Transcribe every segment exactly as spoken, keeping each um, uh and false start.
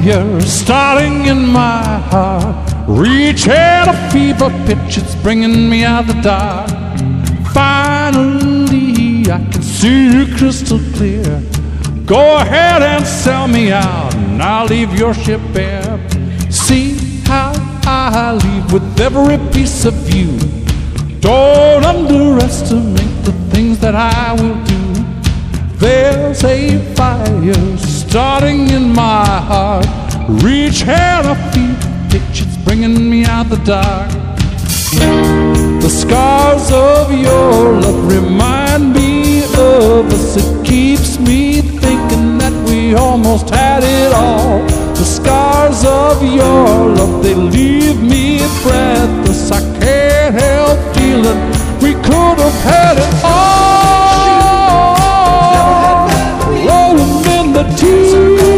fire starting in my heart, reaching a fever pitch, it's bringing me out the dark. Finally, I can see you crystal clear. Go ahead and sell me out, and I'll leave your ship bare. See how I leave with every piece of you. Don't underestimate the things that I will do. There's a fire starting in my heart, reaching a fever pitch, it's bringing me out the dark. The scars of your love remind me of us. It keeps me thinking that we almost had it all. The scars of your love, they leave me breathless. I can't help feeling we could have had it all. Rolling in the deep,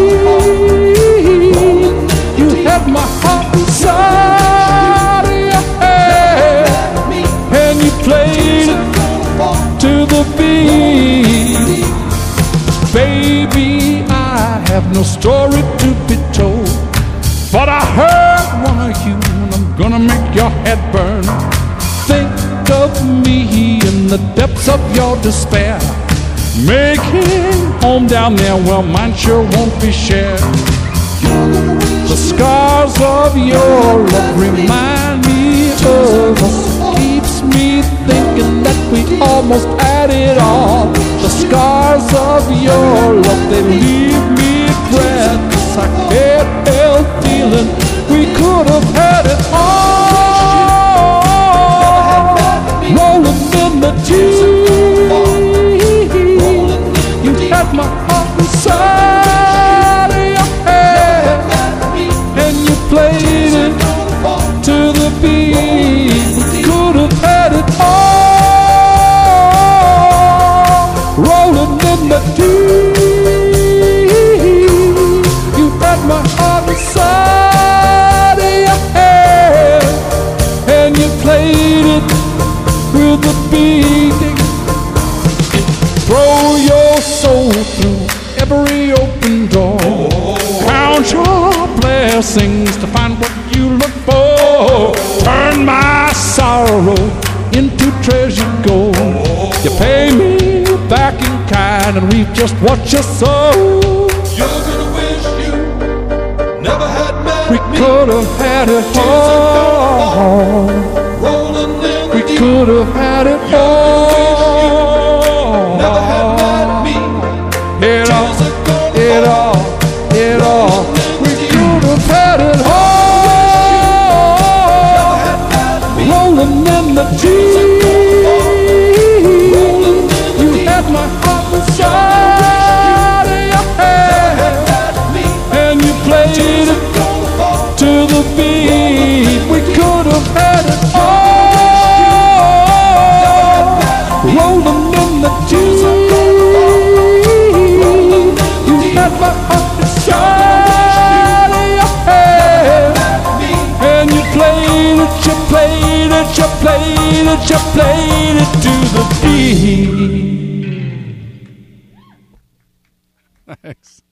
you had my heart inside of your head, and you played it to the beat. Baby, I have no story to be told, but I heard one of you, and I'm gonna make your head burn. Think of me in the depths of your despair, making home down there, well, mine sure won't be shared. The scars of your love remind me of us. Keeps me thinking that we almost had it all. The scars of your love, they leave me breathless. I can't help feeling we could have had it all. Rolling in the deep, you had my heart inside of your head, and you played it to the beat. We could have had it all. Rolling in the deep, you had my heart inside of your head, and you played it with the beat. Throw your soul through every open door. Count your blessings to find what you look for. Turn my sorrow into treasure gold. You pay me back in kind and reap just what you sow. You're gonna wish you never had met We me. could have had it all. Rolling in We the deep. could have had it all. Never had met me. It all, Tears are gonna it fall. all, it all. We could have had it all. Rolling in the deep, you had my heart inside of your head, and you played it to the beat. We could have had it all. Rolling in the deep, you had my heart inside of your head, and you played it, you played it, you played it, you played it to the beat. Thanks.